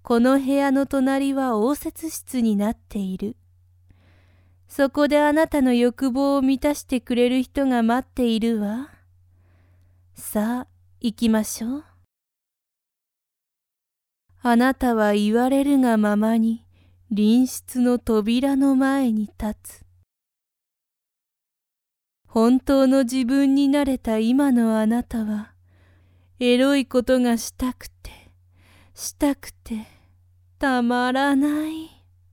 この部屋の隣は応接室になっている。そこであなたの欲望を満たしてくれる人が待っているわ。さあ、行きましょう。あなたは言われるがままに隣室の扉の前に立つ。本当の自分になれた今のあなたは、エロいことがしたくてたまらない。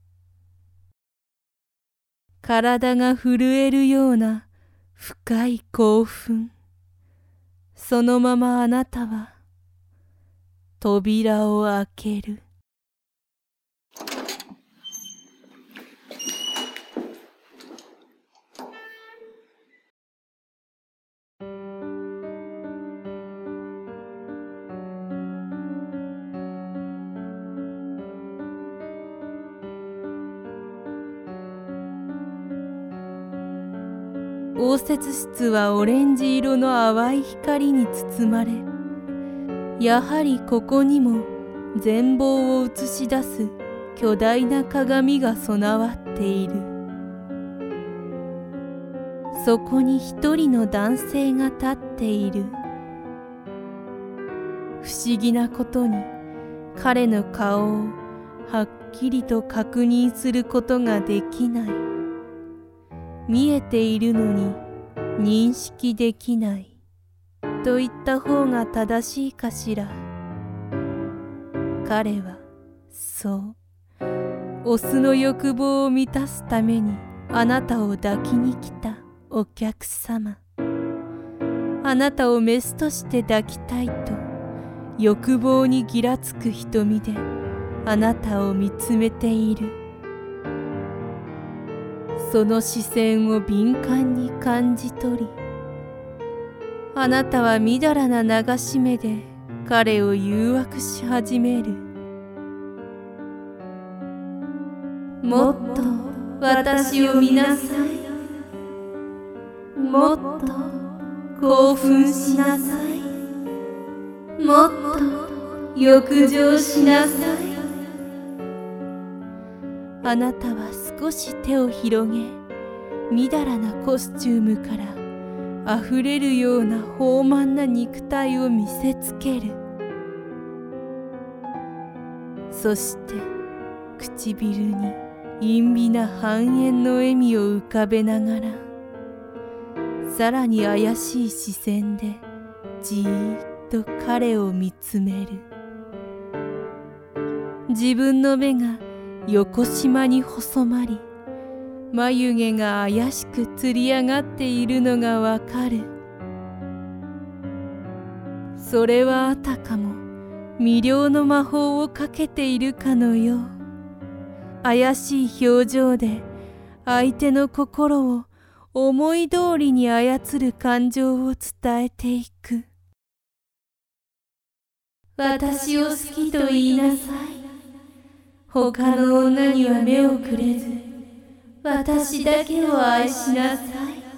体が震えるような深い興奮。そのままあなたは扉を開ける。応接室はオレンジ色の淡い光に包まれ、やはりここにも全貌を映し出す巨大な鏡が備わっている。そこに一人の男性が立っている。不思議なことに彼の顔をはっきりと確認することができない。見えているのに認識できないと言った方が正しいかしら。彼はそう、オスの欲望を満たすためにあなたを抱きに来たお客様。あなたをメスとして抱きたいと欲望にぎらつく瞳であなたを見つめている。その視線を敏感に感じ取り、あなたはみだらな流し目で彼を誘惑し始める。もっと私を見なさい。もっと興奮しなさい。もっと浴場しなさい。あなたは少し手を広げ、みだらなコスチュームからあふれるような豊満な肉体を見せつける。そして唇に陰微な半円の笑みを浮かべながら、さらに怪しい視線でじーっと彼を見つめる。自分の目が横縞に細まり、眉毛が怪しくつり上がっているのがわかる。それはあたかも魅了の魔法をかけているかのよう。怪しい表情で相手の心を思い通りに操る感情を伝えていく。私を好きと言いなさい。他の女には目をくれず、私だけを愛しなさい。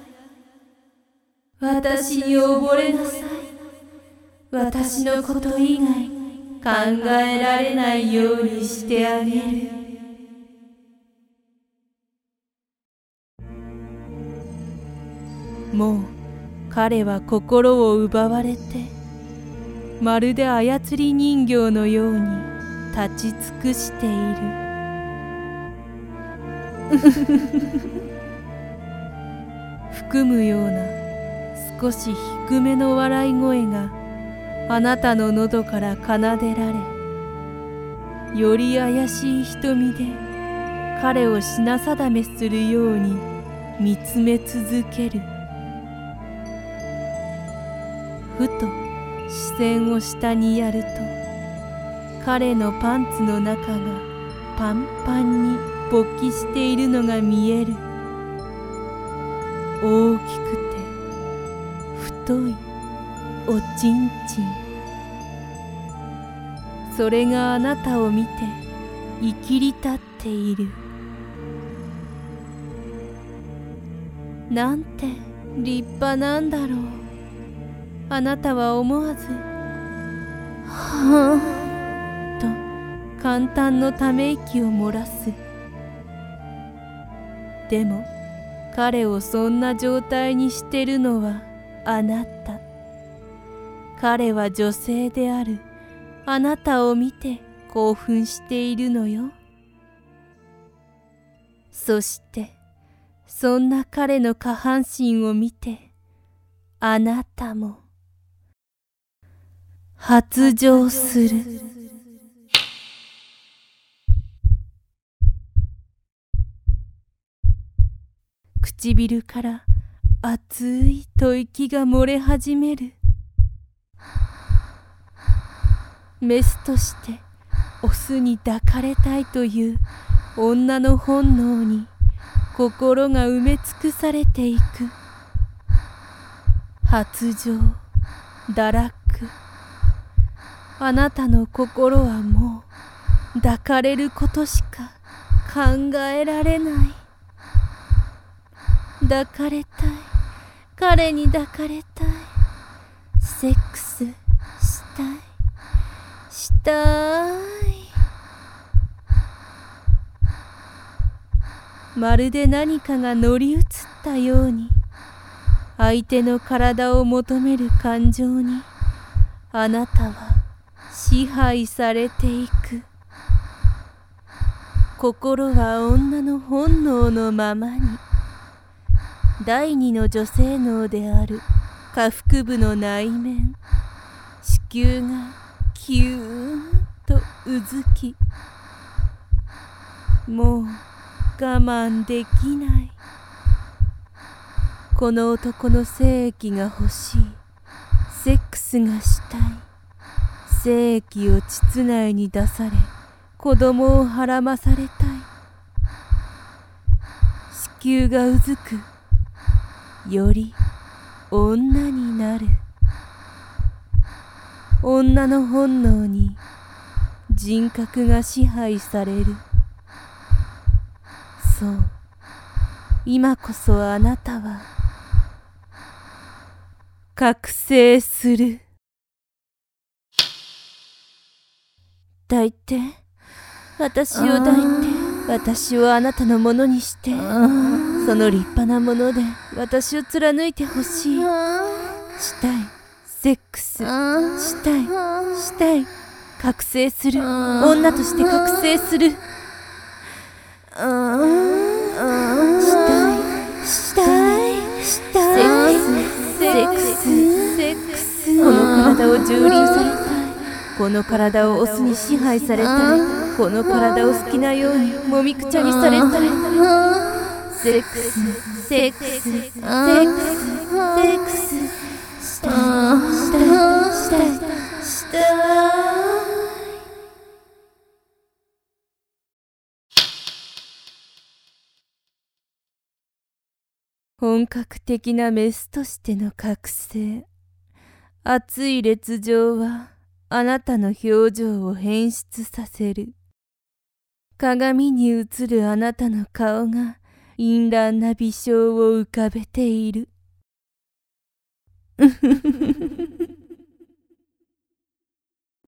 私に溺れなさい。私のこと以外考えられないようにしてあげる。もう彼は心を奪われて、まるで操り人形のように立ち尽くしている。含むような少し低めの笑い声があなたの喉から奏でられ、より怪しい瞳で彼を品定めするように見つめ続ける。ふと視線を下にやると、彼のパンツの中がパンパンに勃起しているのが見える。大きくて太いおちんちん。それがあなたを見ていきり立っている。なんて立派なんだろう。あなたは思わずはぁと感嘆のため息を漏らす。でも彼をそんな状態にしてるのはあなた。彼は女性であるあなたを見て興奮しているのよ。そしてそんな彼の下半身を見てあなたも発情する。唇から熱い吐息が漏れ始める。メスとしてオスに抱かれたいという女の本能に心が埋め尽くされていく。発情、堕落。あなたの心はもう抱かれることしか考えられない。抱かれたい。彼に抱かれたい。セックスしたい。したい。まるで何かが乗り移ったように相手の体を求める感情にあなたは支配されていく。心は女の本能のままに第二の女性脳である下腹部の内面、子宮がキューンとうずき、もう我慢できない。この男の精液が欲しい。セックスがしたい。精液を膣内に出され子供をはらまされたい。子宮がうずく。より女になる。女の本能に人格が支配される。そう、今こそあなたは覚醒する。抱いて、私を抱いて、私をあなたのものにして、その立派なもので私を貫いてほしい。したい。セックスしたい。したい。覚醒する。女として覚醒する。したい。したい。セックス。セックス。この体を蹂躙されたい。この体をオスに支配されたい。この体を好きなようにもみくちゃにされたい。セックス。セックス。セックス。セックス。したい。したい。したい。本格的なメスとしての覚醒。熱い烈情はあなたの表情を変質させる。鏡に映るあなたの顔が淫乱な微笑を浮かべている。